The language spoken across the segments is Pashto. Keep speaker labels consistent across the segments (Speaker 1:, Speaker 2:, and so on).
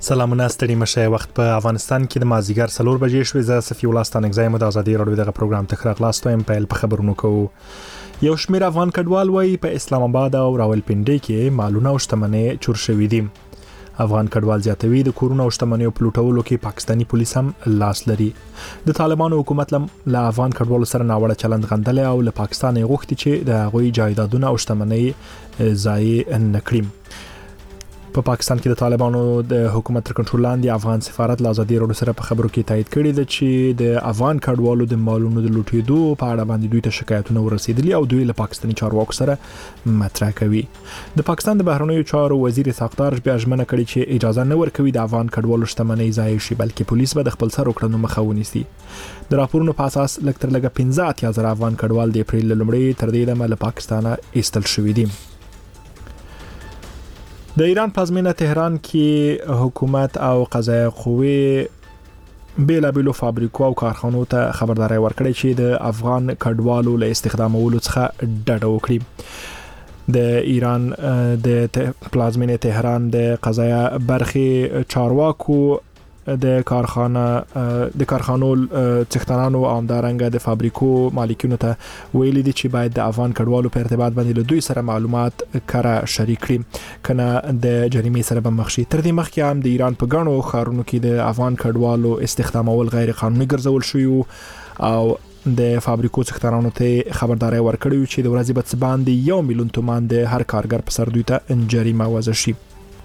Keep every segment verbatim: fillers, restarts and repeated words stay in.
Speaker 1: سلامونه ستړي مشه. وخت په افغانستان کې د مازیګر څلور بجې شوې. زه صفي الله ستانګزایم د ازادي رادیو دغه پروګرام ته خلاص وایم. په په خبرونو کوو. یو شمېر افغان کډوال وایي په اسلام آباد او راولپنډي کې مالونه او شتمنۍ چور شوې دي. افغان کډوال زیاتوي د کورونو او شتمنیو په لوټولو کې پاکستاني پولیس هم لاس لري. د طالبانو حکومت له افغان کډوالو سره ناوړه چلند غندل او له پاکستان غوښتي چې د هغوی جایدادونه او شتمنۍ ضایع نکړي. په پاکستان کې د طالبانو د حکومت تر کنټرول لاندې افغان سفارت له ازادي رادیو سره په خبرو کې تایید کړی دی چې د افغان کډوالو د مالونو د لوټېدو په اړه باندې دوی ته شکایتونه ورسېدلي او دوی له پاکستاني چارواکو سره مطرح کوي. د پاکستان د بهرنیو چارو وزیر ساختار بیا ژمنه کړې چې اجازه نه ورکوي د افغان کډوالو شتمنۍ ضایع شي، بلکې پولیس به د خپل سر وکړنو مخه ونیسي. د راپورونو په اساس لږ تر لږه پنځه اتیا زره افغان کډوال د اپریل لومړۍ تر دې دمه له پاکستانه ایستل شوي دي. د ایران پلازمینه تهران کې حکومت او قضایه قوې بیلا بیلو فابریکو او کارخانو ته خبرداري ورکړې چې د افغان کډوالو له استخدامولو څخه ډډه وکړي. د ایران د پلازمینه تهران د قضایه برخې چارواکو د کارخانه د کارخانو څښتنانو او همدارنګه د فابریکو مالکینو ته ویلي دي چې باید د افغان کډوالو په ارتباط باندې له دوی سره معلومات کره شریک کړي، کنه د جریمې سره به مخ شي. تر دې مخکې هم د ایران په ګڼو ښارونو کې د افغان کډوالو استخدامول غیر قانوني ګرځول شوی او د فابریکو څښتنانو ته خبرداري ورکړی چې د ورځې په څه باندې یو میلیون تومان د هر کارګر په سر دوی ته جریمه وضع شي.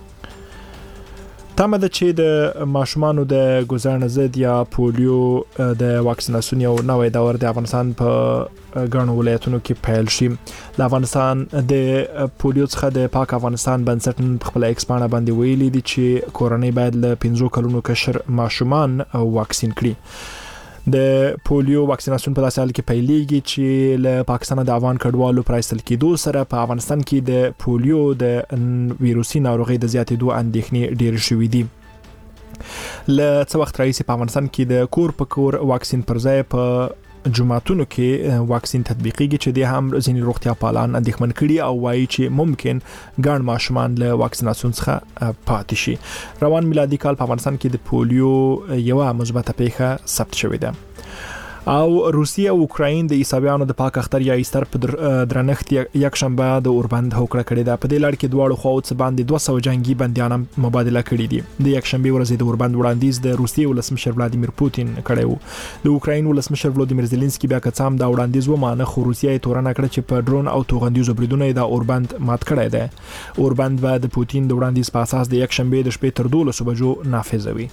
Speaker 1: تمه ده چې د ماشومانو د ګوزن ضد یا پولیو د واکسیناسیون یو نوې دور د افغانستان په ګڼو ولایتونو کې پیل شي. د افغانستان د پولیو څخه د پاک افغانستان بنسټ په خپل ایکسپانه باندې ویلي دي چې کورنۍ باید له پنځو کلونو کشر ماشومان واکسین کړي. د پولیو واکسیناسیون په داسې حال کې پیلېږي چې له پاکستان د افغان کډوالو پرایستل کېدو سره په افغانستان کې د پولیو د ویروسي ناروغۍ د زیاتېدو اندېښنې ډېرې شوې دي. له څه وخت راهیسې په افغانستان کې د کور په کور واکسین پر ځای په جمعتونو کې واکسین تطبیقيږي چې د هم ځینې روغتیا پالان اندېښمن کړي او وایي چې ممکن ګڼ ماشومان له واکسیناسیون څخه پاتې شي. روان میلادي کال په افغانستان کې د پولیو یو مثبته پیښه ثبت شوې ده. او روسیه او اوکراین د عیسویانو د پاک اختر یا ایستر په درنښت یک شنبه د اوربند هوکړه کړې ده. په دې لړ کې دواړو خواو څخه باندې دوه سوه جنگي بنديان مبادله کړي دي. د یک شنبه ورځ د اوربند وړاندیز د روسیې ولسمشر ولادیمیر پوتین کړی و. د اوکراین ولسمشر ولادیمیر زيلنسکي بیا کڅام دا وړاندیز ومانه، خو روسیه یې تورنه کړه چې په ډرون او توغندیزو بریدونو د اوربند مات کړی دی. اوربند به د پوتین د وړاندیز په اساس د یک شنبه د شپې تر دولسو بجو نافذ وي.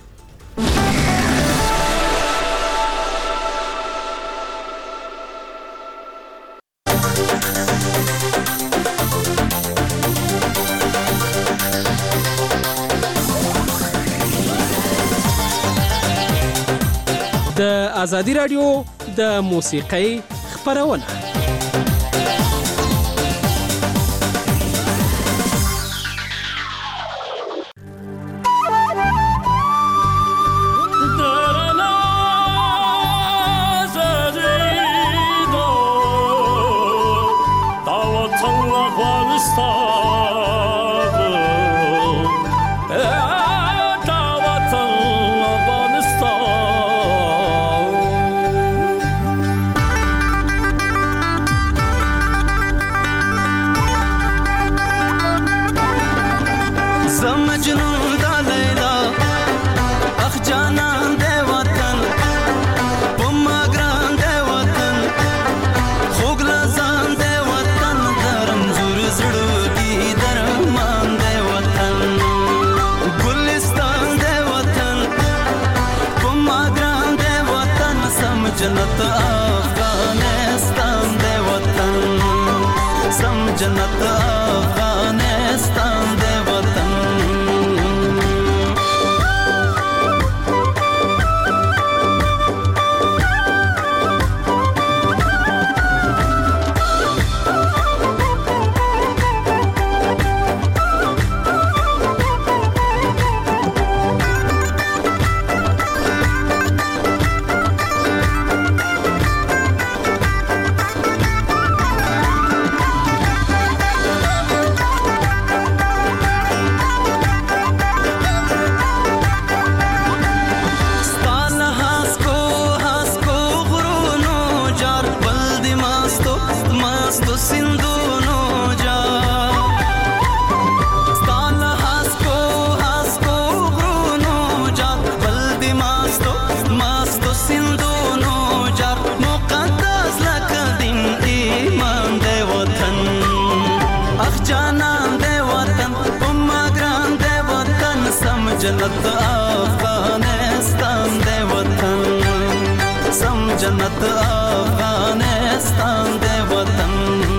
Speaker 2: د ازادي رادیو د موسیقۍ خبرونه.
Speaker 3: جنت افغانستان دے وطن، سم جنت افغانستان دے وطن. جنت افغانستان دے وطن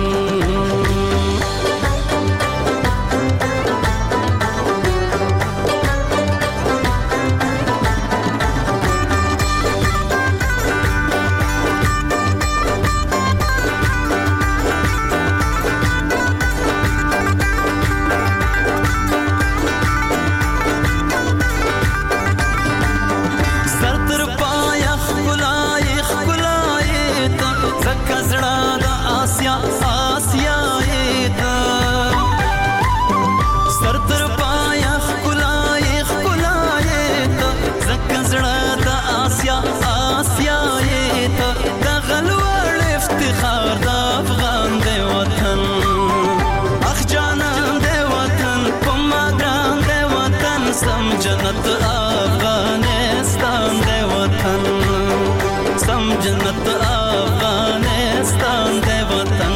Speaker 3: جنت افغانستان دے وطن سم جنت افغانستان دے وطن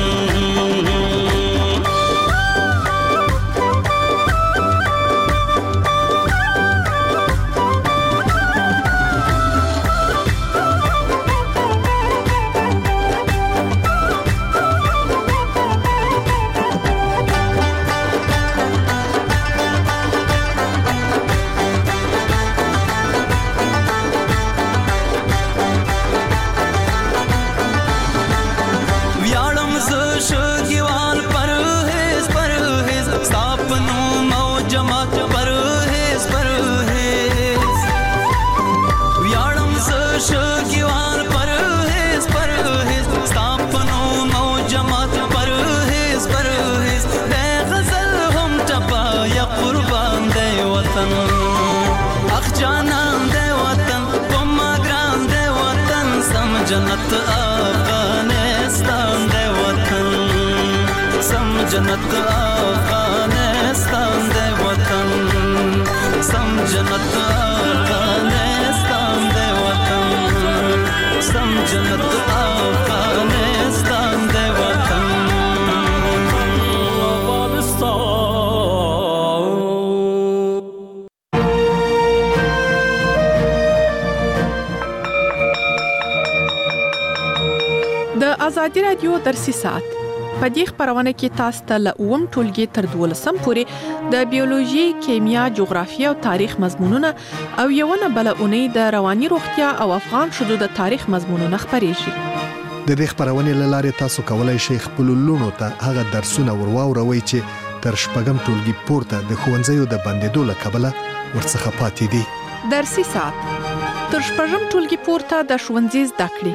Speaker 3: جنت افغانستان دے وطن سم جنت افغانستان دے وطن سم جنت افغانستان دے وطن سم جنت افغانستان دے وطن
Speaker 4: ازادي رادیو درسي سات په دې خبرونه کې تاسو ته له اووم ټولګي تر دولسم پورې د بیولوژي، کیمیا، جغرافیه او تاریخ مضمونونه او یوونه بل اونۍ د رواني روغتیا او افغان شذو د تاریخ مضمونونه خبرېږي.
Speaker 5: د دې خبرونه لاره تاسو کولای شئ خپل لونو ته هغه درسونه ورواوروي چې تر شپږم ټولګي پورته د ښوونځیو د بندیدو له کبله ورڅخه پاتې دي.
Speaker 4: درسي سات تر شپږم ټولګي پورته د ښوونځي زده کړې.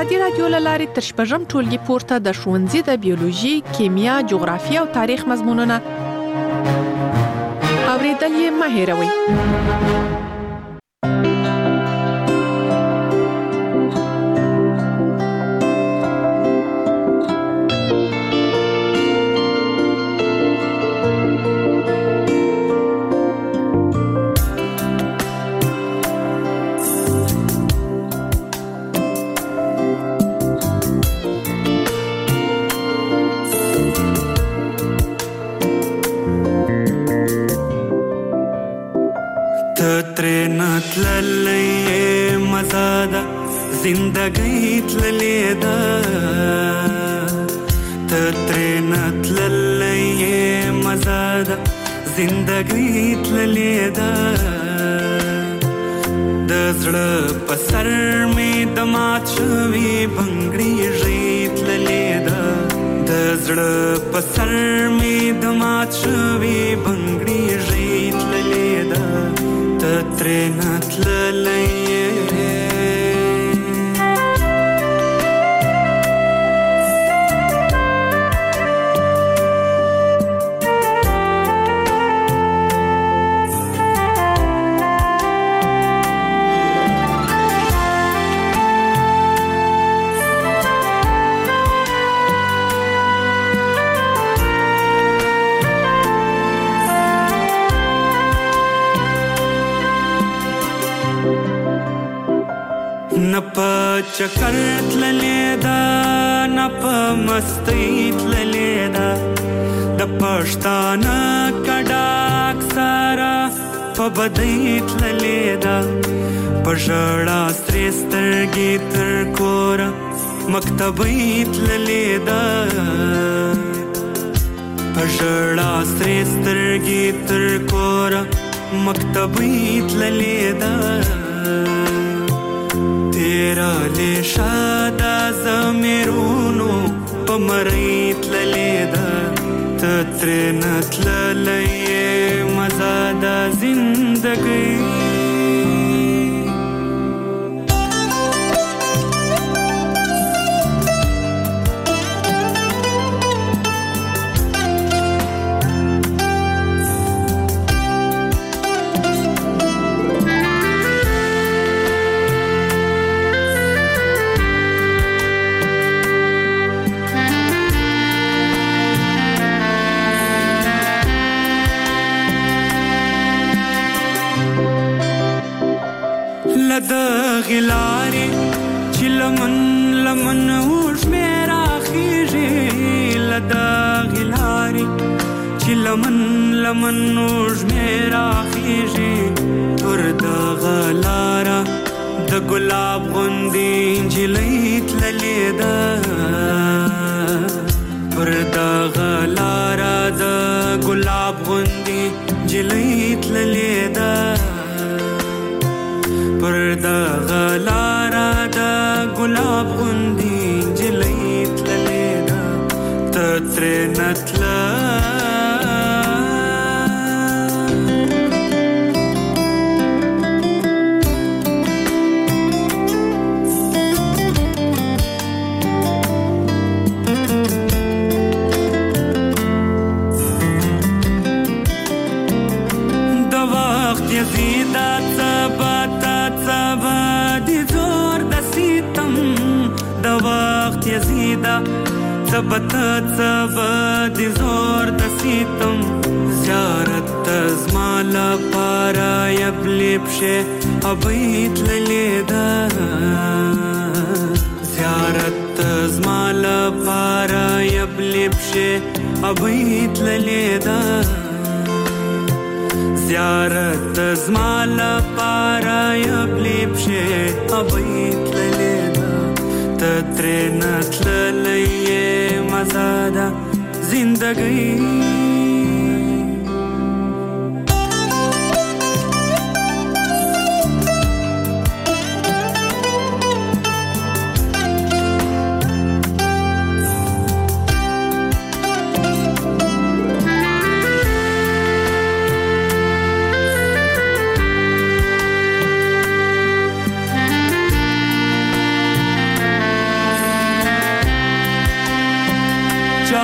Speaker 4: ازادي رادیو لاره تر شپږم ټولګي پورته د ښوونځي د بیولوژي، کیمیا، جغرافیه او تاریخ مضمونونه اوریدل یې مه هېروئ.
Speaker 3: زندگی تللی دا تترینت للی مزا دا زندگی تللی دا دزړه پسر می دمات شوی بنگړی ژیت للی دا دزړه پسر می دمات شوی بنگړی ژیت للی دا تترینت للی چکر تللی دا نپ مستی تللی دا د پښتانه کډاک سارا په بدی تللی دا پژړا سترګې تر کور مکتبې تللی دا پژړا سترګې تر کور مکتبې تللی دا تیرا لیشادا زمیرونو پمریت للیدا تترینت للی مزادا زندگی غلاري چې لمن لمن اوش میرا خیږي لدا غلاري چې لمن لمن اوش میرا خیږي پر د غلارا د ګلاب غوندي جلې تللې دا پر د غلارا د ګلاب غوندي جلې تللې دا پر دا غلارا دا گلاب غندی جلیت للیدا تترینت لا دا وقت یزیدا تباتا وخت یزیدا ثبت ثبت زور د سیتم زیارت زمال پارا یبلب شه ابیت للیدا زیارت زمال پارا یبلب شه ابیت للیدا زیارت زمال پارا یبلب شه ابیت للیدا تترینت للی مزادا زندگی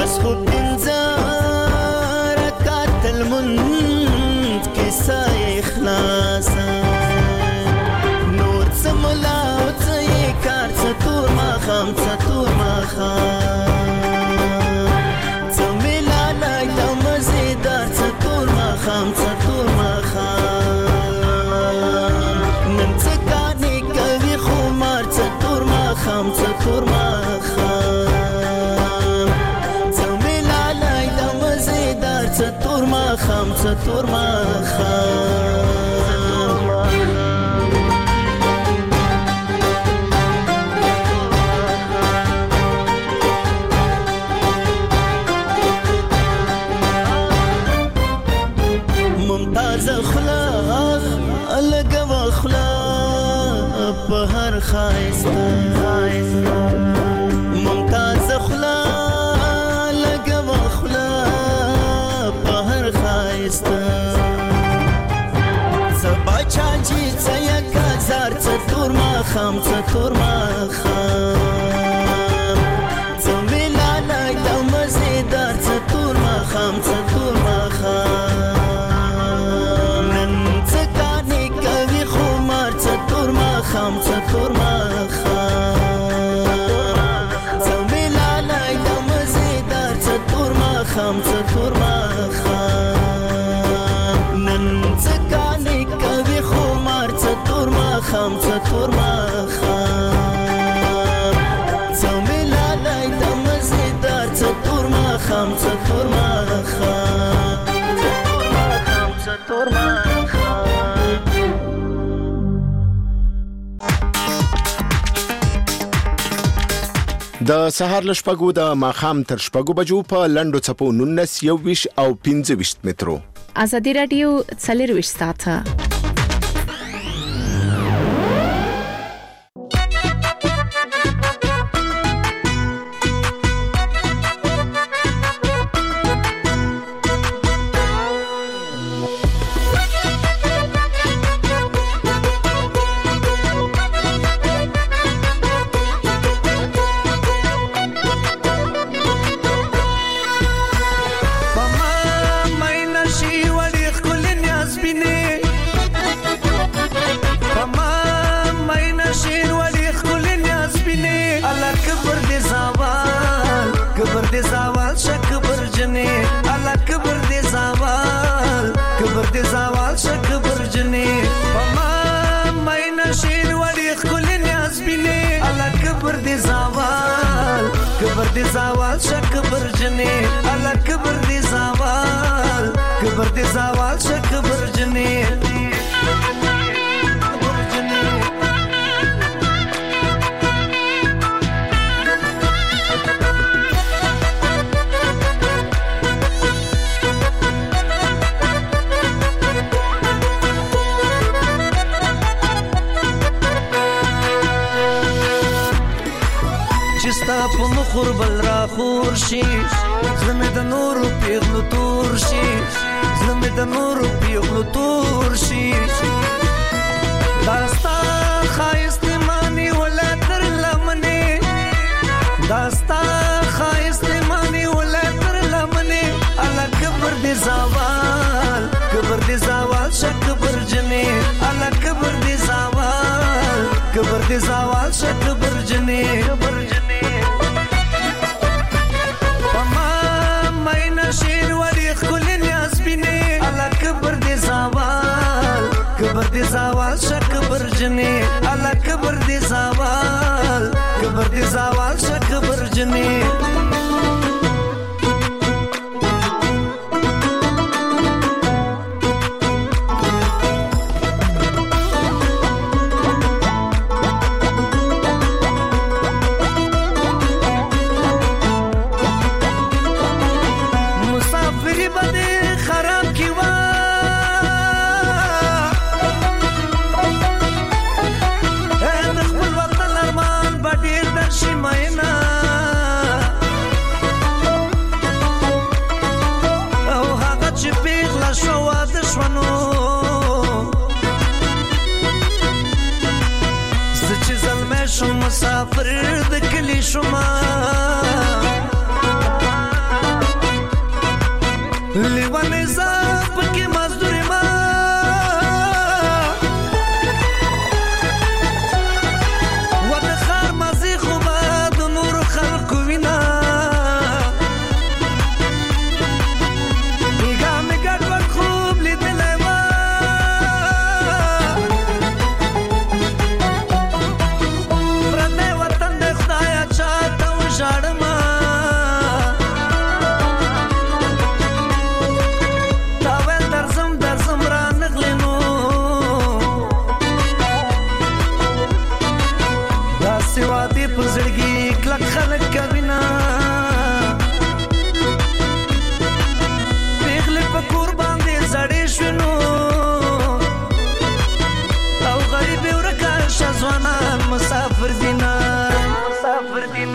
Speaker 6: بس خو پنځه رکعت المنځ کیسه اخلاصه نور څه ملا او څه یې کار څه تور ماښام څه تور ماښام څه مېلالی دا مزېدار څه تور ماښام څه تور ماښام نن څه کانې کوي خمار څه تور ماښام څه تور ماښام څه مېلالی دا مزېدار څه تور ماښام څه تور ماښام بهر خایسته ممتاز خلا لګم خلا بهر خایسته سبا چاجي څیا کزار څ تور ما خام څ تور ما خام څ ملا نه د مزیدار څ تور ما خام څ تور ما خام نن څ کاني کوي خمار څ تور ما خام څ تور ما خام څ ملا نه د مزیدار څ تور ما خام څ تور ما خام نن څ کاني کوي خمار څ تور ما خام څ تور ما خام څ ملا نه د مزیدار څ تور ما خام څ تور ما خام څ تور ما
Speaker 7: د سهار له شپږو د ماښام تر شپږو بجو په لنډو څپو نولس یوویشت او پنځه ویشت مترو
Speaker 8: ازادي رادیو څلرویشت ساعته
Speaker 6: دي زوال شک برجنی الله کبر دي زوال کبر دي زوال شک برجنی
Speaker 3: خور بل را خور شي زلمه د نور پیغلو تور شي زلمه د نور پیغلو تور شي داستا خایست مانی ولا تر لمنه داستا خایست مانی ولا تر لمنه الله کبر دي زوال کبر دي زوال شک برجنه الله کبر دي زوال کبر دي زوال شک برجنه برجنه شیر وری خلن یاسبینه الله کبر دی زوال کبر دی زوال شک برجنه الله کبر دی زوال کبر دی زوال شک برجنه مسافر د کلی شما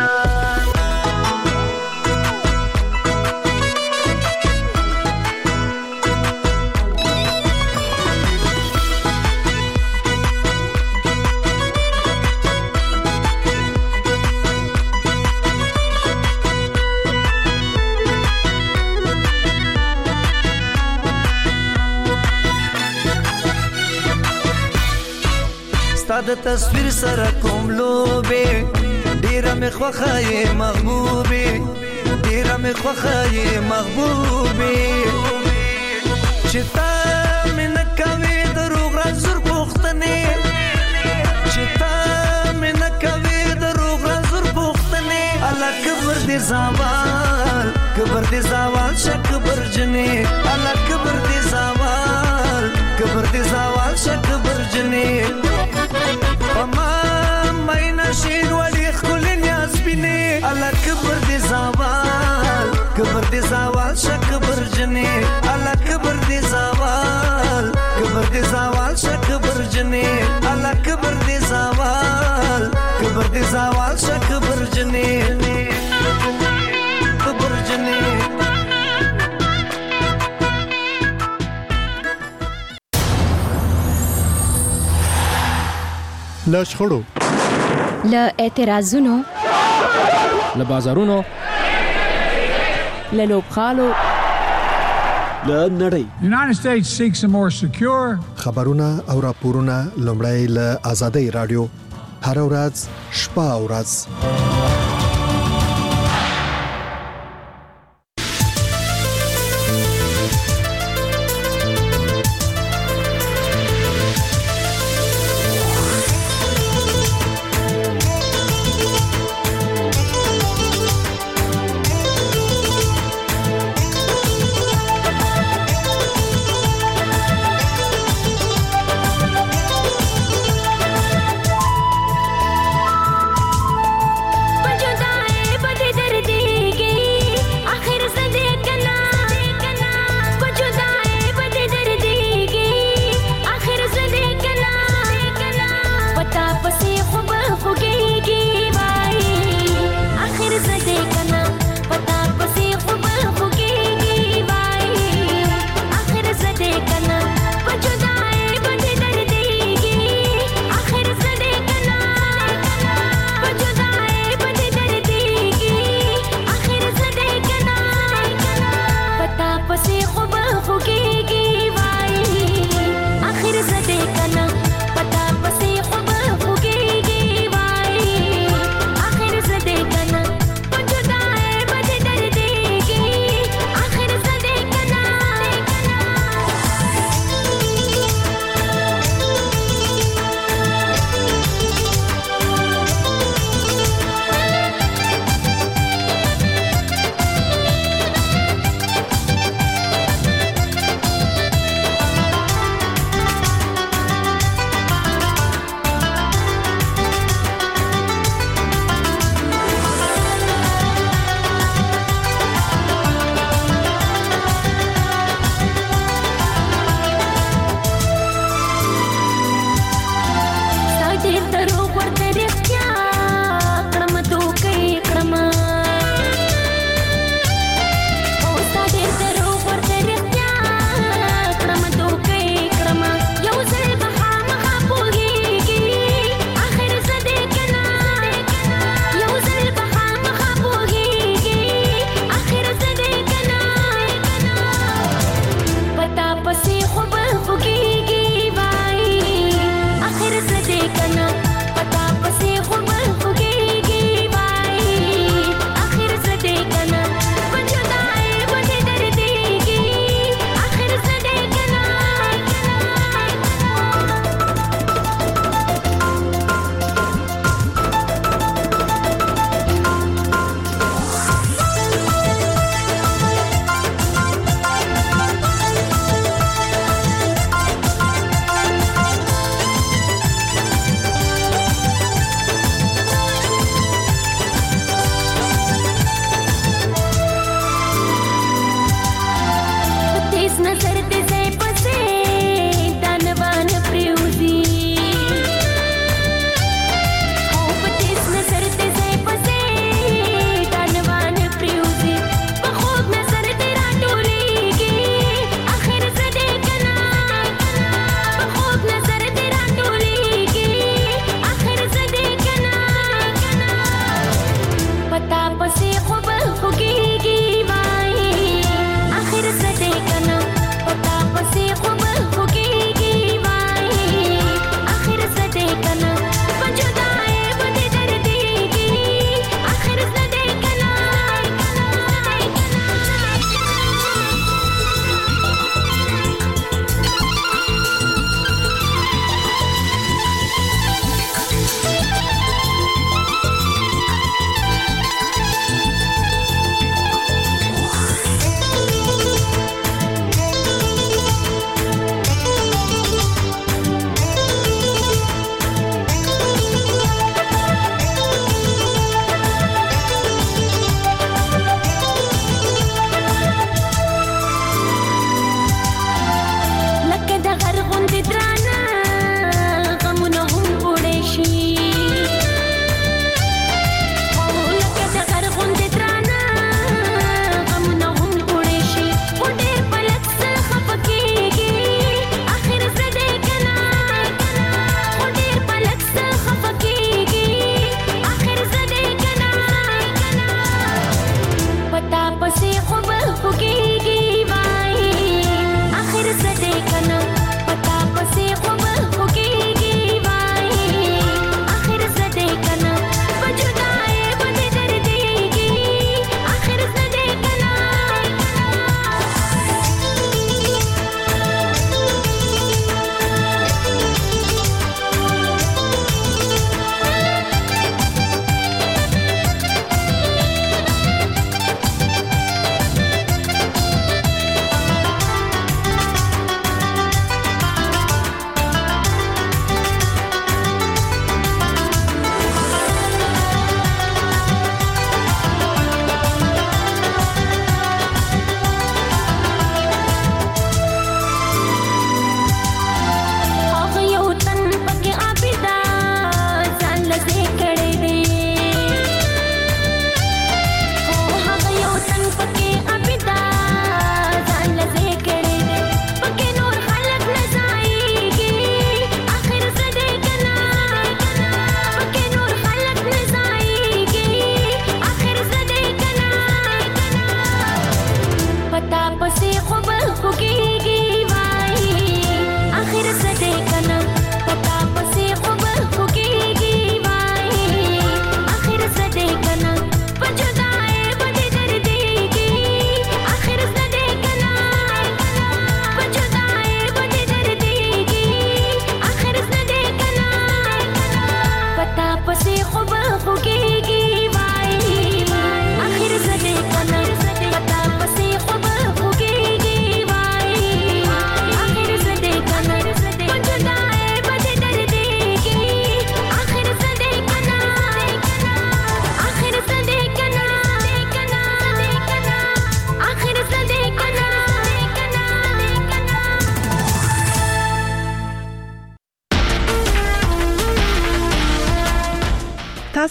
Speaker 3: د تصویر سره کوم لوبه ډیره مې خوخه یې محبوبه ډیره مې خوخه یې محبوبه چې تا مې نه کوي دروغ رازور پوښتنې چې تا مې نه کوي دروغ رازور پوښتنې الله کبر دې زوال کبر دې زوال شک برجنې الله کبر دې زوال کبر دې زوال شک برجنې پما ماینا شین ولی خل نیاز بینه الله کبر دې زوال کبر دې زوال شک برجنې الله کبر دې زوال کبر دې زوال شک برجنې الله کبر دې زوال کبر دې زوال شک برجنې برجنې
Speaker 5: له شخړو
Speaker 8: له اعتراضونو
Speaker 2: له بازارونو
Speaker 8: له لوبغالو
Speaker 2: له نړۍ
Speaker 9: The United States seeks a more secure
Speaker 5: خبرونه او راپورونه لومړی له آزادۍ رادیو هر ورځ شپه او ورځ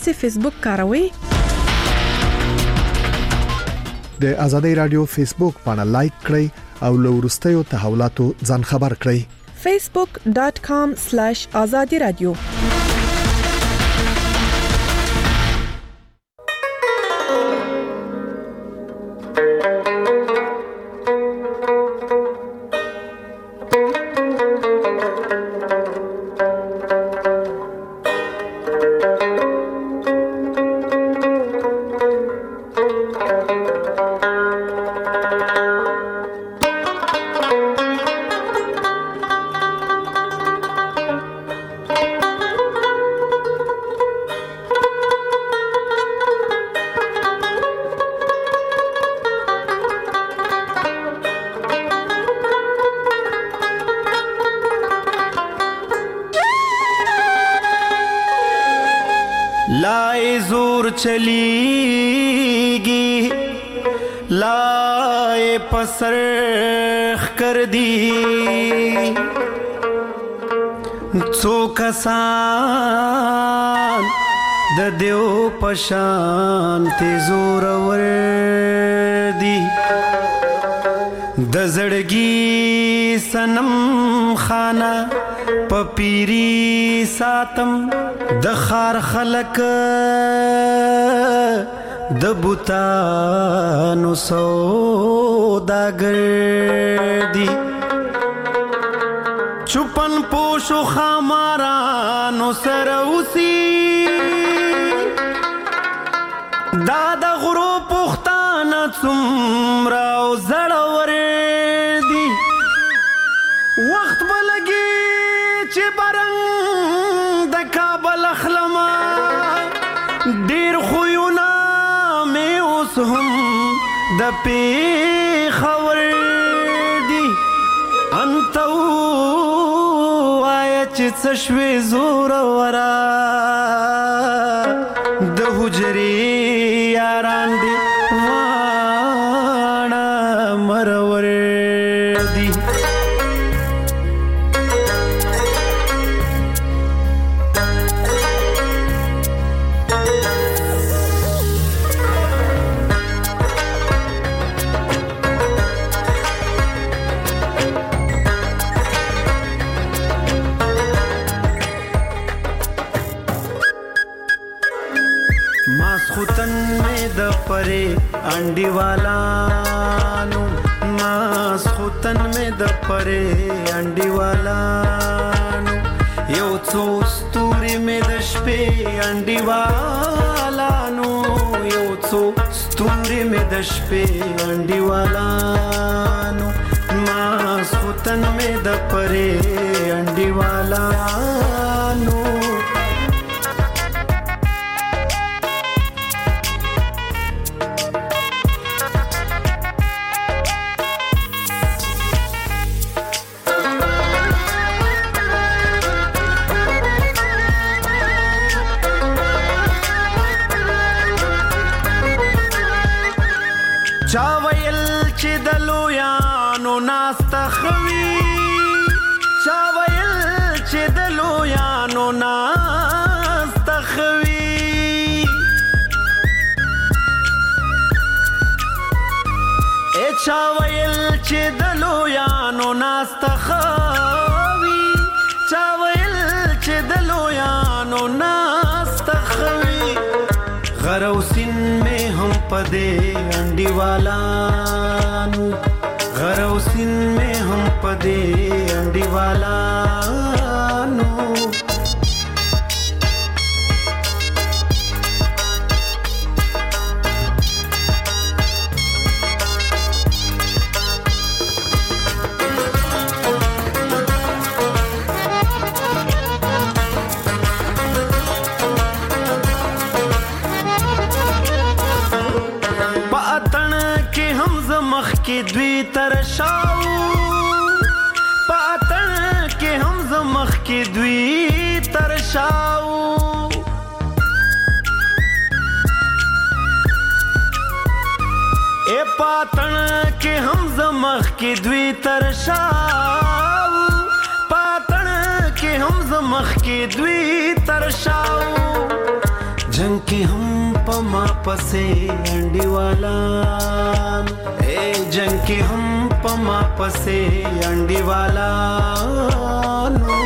Speaker 4: تاسو فیسبوک کاروئ؟
Speaker 5: د آزادۍ رادیو فیسبوک باندې لایک کړئ او له وروستیو تحولاتو ځان خبر کړئ.
Speaker 4: facebook dot com slash azadi radio
Speaker 6: لائے زور چلیگی لائے پسرخ کر دی څو کسان د دیو پشان تی زور ور دی د زړګي سنم خانه پپیری ساتم د خار خلق د بوتانو سوداګر دی چوپن پوشو خامارانو سره اوسي دا د غرو پختانه څومره او زړور دی وخت بلګي چې برنګ د کابل اخلما ډیر خوونه مې اوس هم د پیښور دی انت وای چې څه شوې زور ورا د حجرې یاران دی واړه مرور دی پرے انڈی والانو ماس خوتن میں د پرے انڈی والانو یو څو ستوري میں د شپې انڈی والانو یو څو ستوري میں د شپې انڈی والانو ماس خوتن میں د پرے انڈی والانو چاویل چې د لویانو ناستخوي چاویل چې د لویانو ناستخوي ا چاویل چې د لویانو ناستخوي چاویل چې د لویانو ناستخوي غروسین میں ہم پدے انڈی والانو غروسین میں ہم پدے انڈی والانو کې دوی ترشاو پاتن کې هم زمخ کې دوی ترشاو اے پاتن کې هم زمخ کې دوی ترشاو پاتن کې هم زمخ کې دوی ترشاو
Speaker 3: जंग के हम पमा पसे अंडी वाला ए जंग के हम पमा पसे अंडी वाला नो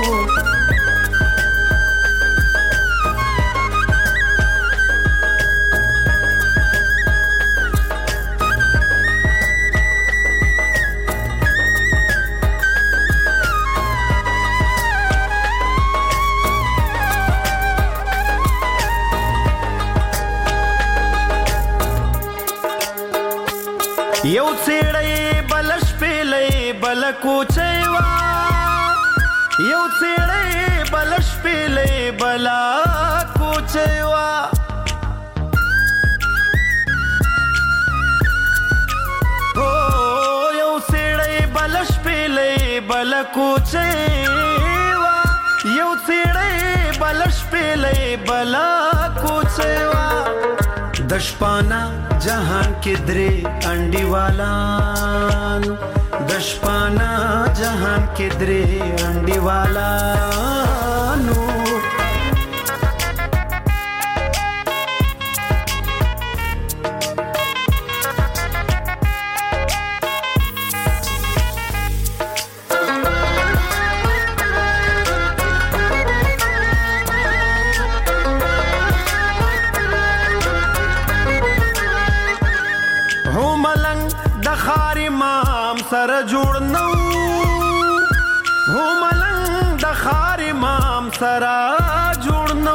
Speaker 3: यौ छेड़े बलश पेले बल कोचेवा यौ छेड़े बलश पेले बला कोचेवा ओ यौ छेड़े बलश पेले बल कोचेवा यौ छेड़े बलश पेले बला कोचेवा दशपाना जहान के द्रे अंडी वाला दशपाना जहान के द्रे अंडी वाला नो सर जुड़नौ हो मलंग दखार इमाम सरा जुड़नौ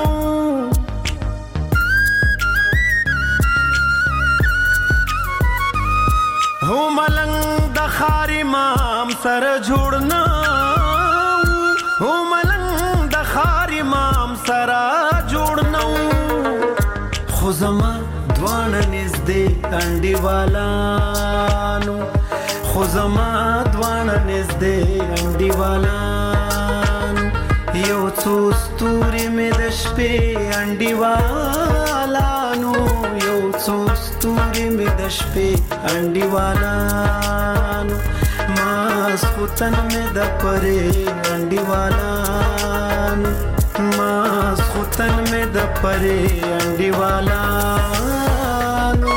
Speaker 3: हो मलंग दखार इमाम सर जुड़नौ हो मलंग दखार इमाम सरा जुड़नौ खुजमा द्वान निजदे अंडी वाला नो खुजमा द्वान निजदे अंडी वाला यो चूस्तूरी में दशपे अंडी वाला नो यो चूस्तूरी में दशपे अंडी वाला नो मास खुतन में दपरे अंडी वाला मास खुतन में दपरे अंडी वाला नो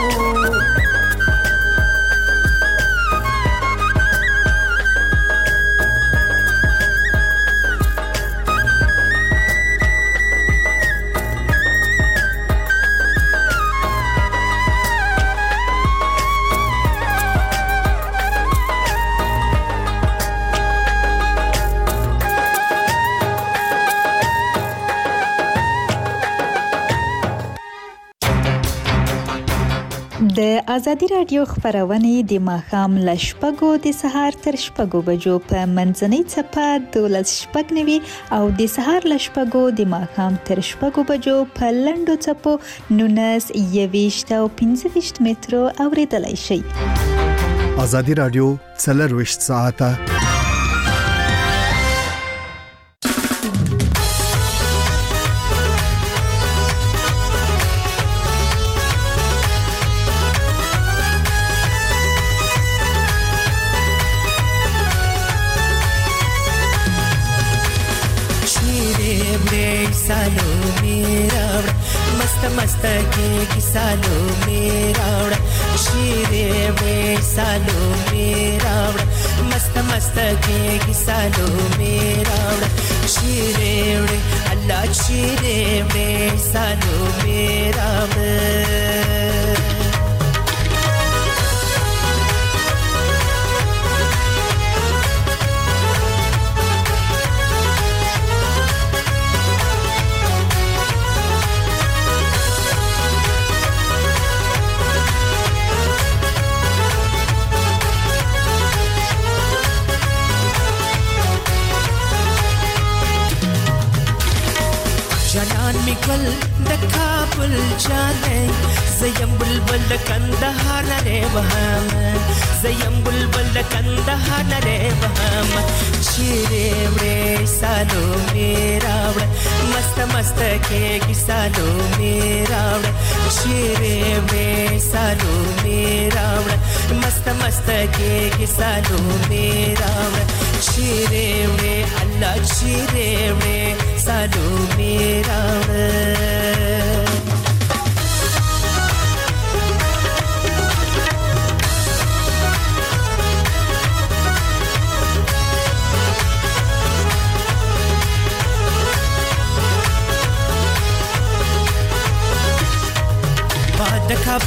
Speaker 10: د ازادي رادیو خبرونه د ماښام له شپږو د سهار تر شپږو بجو په منځنۍ چپه دولس شپږ نوي او د سهار له شپږو د ماښام تر شپږو بجو په لنډو چپو نونس یويشت او پنځه ویشت مترو اوریدلای شئ.
Speaker 5: ازادي رادیو څلور ویشت ساعته
Speaker 6: सालो मेरा मस्त मस्त के सालो मेरा शीरे वे सालो मेरा मस्त मस्त के सालो मेरा शीरे वे अल्लाह शीरे वे सालो मेरा मिकल द काबुल जाने زیم بلبل د کندهار لري وهم زیم بلبل د کندهار لري وهم چیرې وړې سالو میرا وړ مست مست کې سالو میرا وړ چیرې وړې سالو میرا وړ مست مست کې سالو میرا وړ چیرې وړې الله چیرې وړې سالو میرا وړ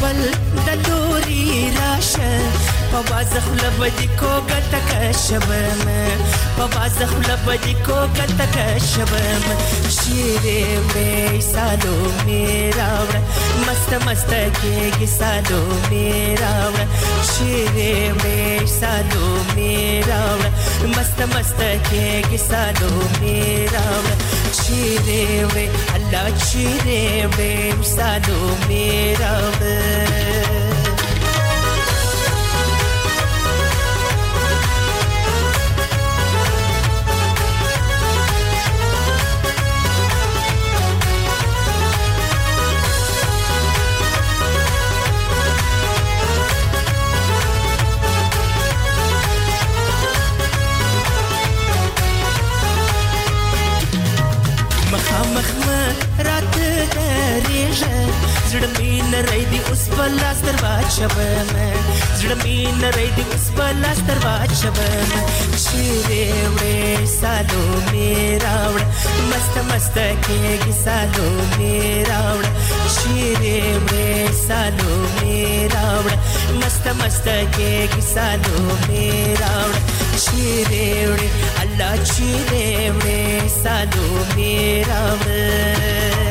Speaker 6: بل د لوري راشه په بازه خوله به دې کوږه تکه شبم په بازه خوله به دې کوږه تکه شبم شیرې وړې سالومې راوړه مست مست کېږي سالومې راوړه شیرې وړې سالومې راوړه مست مست کېږي سالومې راوړه شیرې وړې الله شیرې وړې سالومې راوړه زړه مې نری دی اوس په لاس در واچوم زړه مې نری دی اوس په لاس در واچوم شیرې وړې سالومې راوړه مست مست کېږي سالومې راوړه شیرې وړې سالومې راوړه مست مست کېږي سالومې راوړه شیرې وړې الله شیرې وړې سالومې راوړه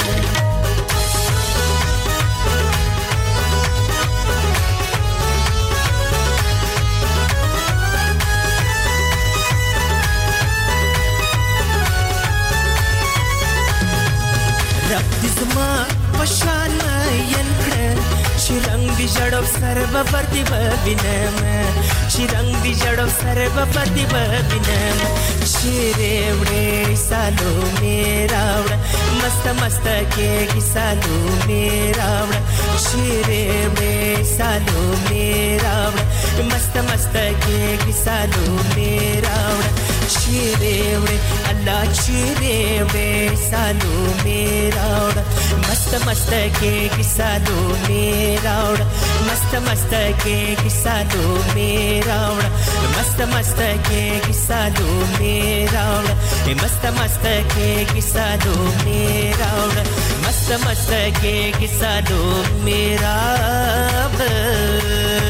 Speaker 6: پشان ین کړه چې رنگ دی جړو سر به پرتی وینم چې رنگ دی جړو سر به پرتی وینم شیرې وړې سالومې راوړه مست مست کېږي سالومې راوړه شیرې وړې سالومې راوړه مست مست کېږي سالومې راوړه شیرې وړې الله شیرې وړې سالومې راوړه مست مست کېږي سالومې راوړه مست مست کېږي سالومې راوړه مست مست کېږي سالومې راوړه مست مست کېږي سالومې راوړه مست مست کېږي سالومې راوړه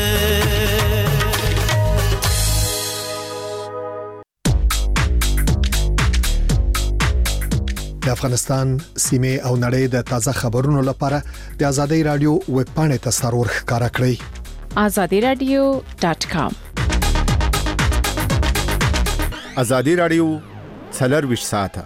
Speaker 5: د افغانستان سیمه او نړۍ د تازه خبرونو لپاره د ازادي رادیو ویب پاڼې ته سرور ښکارا کړئ
Speaker 8: azadi radio dot com
Speaker 7: ازادي رادیو څلور ساعته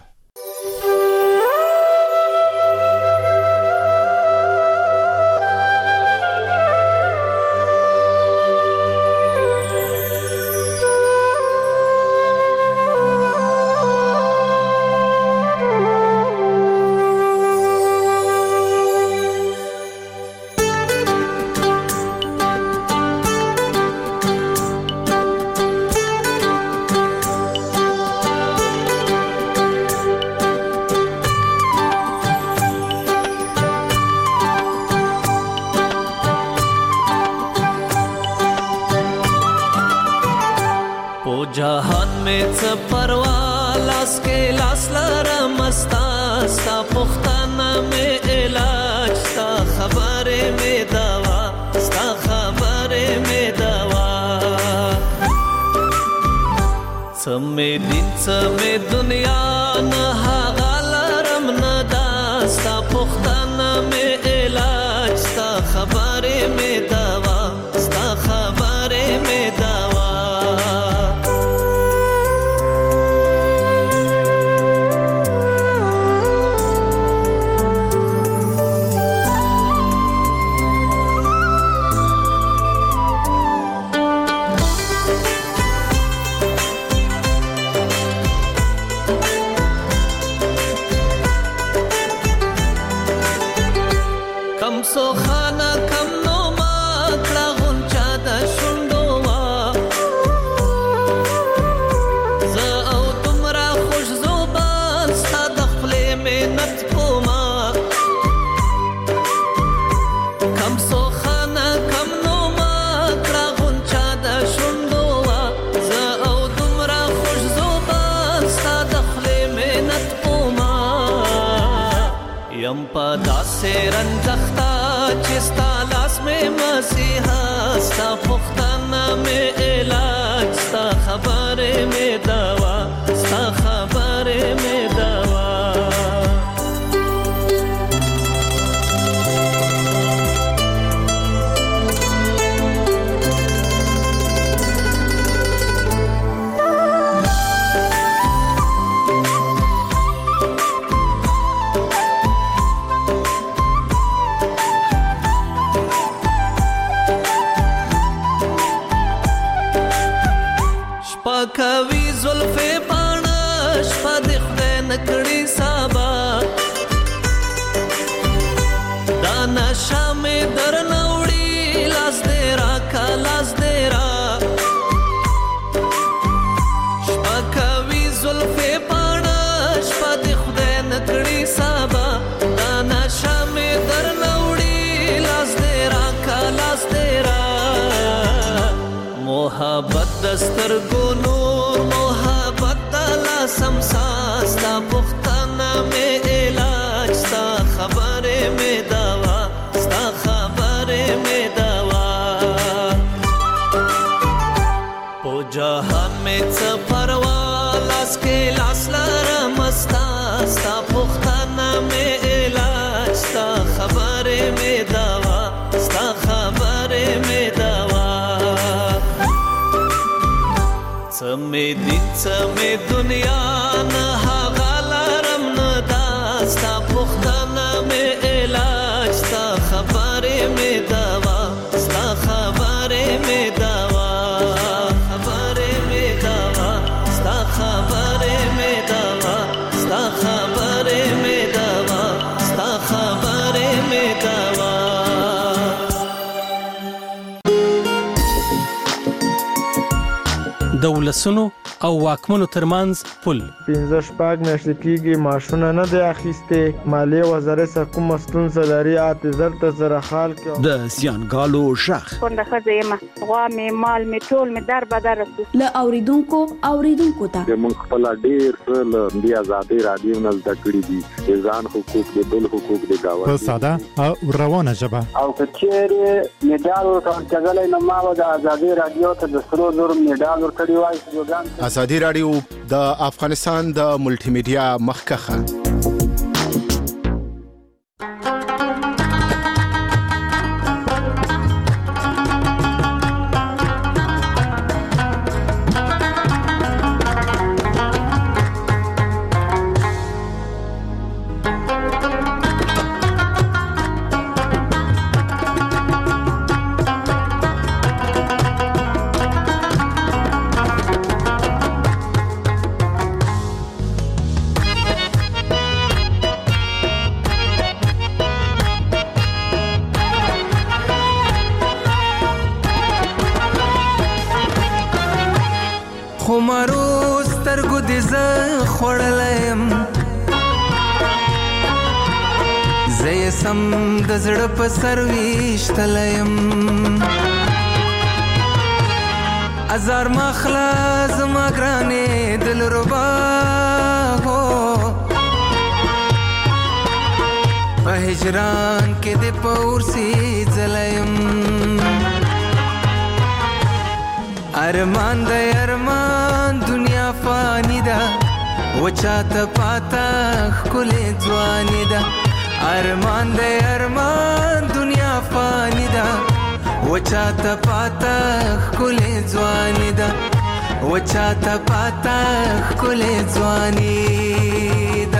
Speaker 3: जहान में च परवालास के लास लरम अस्ता सा पुख्ताना में इलाज सा खबरे में दवा सा खबरे में दवा समे दिन समे दुनिया न हालरम न दास्ता पुख्ताना में इलाज सा खबरे में दवा सा खबरे में दवा یم پدا سے رنځختا چې ستا لاس ستا پختانه مې علاج ستا خبره مې دوا ستا خبره مې دوا کوي زلفې پاڼه شپه د خدای نکړي سابا دا نشه مې درنه وړي لاس دې راکه لاس دې را شپه کوي زلفې پاڼه شپه د خدای نکړي سابا دا نشه مې درنه وړي لاس دې راکه لاس دې را محبت دستر کو نور محبت دلا سمسا ستا پختانه میں علاج ستا خبره میں دوا ستا خبره میں دوا پو جہان میں څه پروا لاس کې لاس لرم ستا ستا پختانه میں علاج ستا خبره میں دوا ستا خبره میں دوا سمې دین سمې دنیا نه هغه لرم نه دا ستا پختانه مې علاج ستا خبرې مې دوا ستا خبرې مې دوا خبرې مې دوا ستا خبرې مې دوا ستا خبرې مې دوا ستا خبرې مې دوا
Speaker 11: د ولسونو او واکمنو ترمنځ پل
Speaker 12: پنځه شپږ میاشتې کېږي معاشونه نه دی اخیستې مالیې وزارت څخه کومه ستونزه لري اته زر ته زره خال کې
Speaker 2: د زیانګالو شخ
Speaker 13: کونډه ښځه یم غوا مې مال مې ټول مې در بدر رسو
Speaker 14: له اوریدونکو اوریدونکو ته
Speaker 15: موږ خپل ډېر څه له دې ازادي رادیو نه زده کړي دي ځان حقوق د بل حقوق د گاوند
Speaker 16: په ساده او روانه ژبه
Speaker 17: او کچېره میډال ورکړل کېدلای نو ما د ازادي رادیو ته د سرو زر میډال ورکړی وای
Speaker 7: ازادي رادیو د افغانستان د ملټي میډیا مخکخه
Speaker 3: خمارو سترګو دې زه خوړلیم زه یې سم د زړه په سر ویشتلیم ازار مخلا زما ګرانې دلربا هو په هجران کې دې په ورسي ځلیم ارمان د ارمان دنیا فانی ده وچاته پاتا خلې ځواني ده ارمان د ارمان دنیا فانی ده وچاته پاتا خلې ځواني ده وچاته پاتا خلې ځواني ده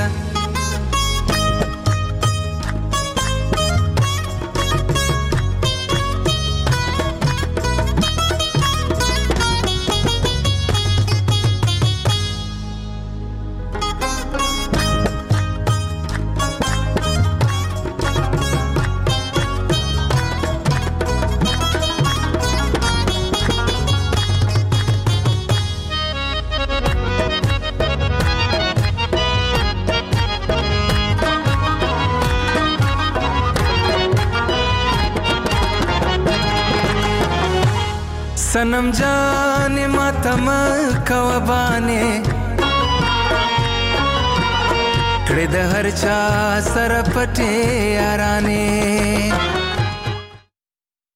Speaker 3: सनम जाने मातम कवबाने कड़े द हर चा सर पटे याराने